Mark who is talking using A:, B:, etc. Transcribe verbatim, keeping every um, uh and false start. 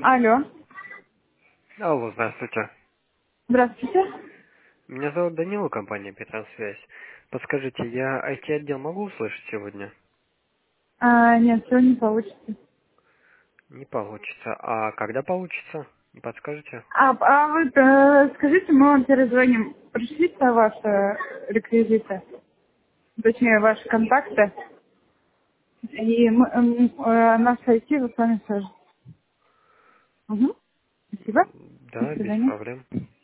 A: Алло.
B: Алло, здравствуйте.
A: Здравствуйте.
B: Меня зовут Данила, компания Петросвязь. Подскажите, я ай ти-отдел могу услышать сегодня?
A: А, нет, сегодня не получится.
B: Не получится. А когда получится? Не подскажете?
A: А, а вы э, скажите, мы вам перезвоним. Пришлите ваши реквизиты, точнее, ваши контакты, и мы, м, э, наш ай ти вы с вами свяжем. Угу. Спасибо. До
B: Да, без
A: свидания.
B: проблем.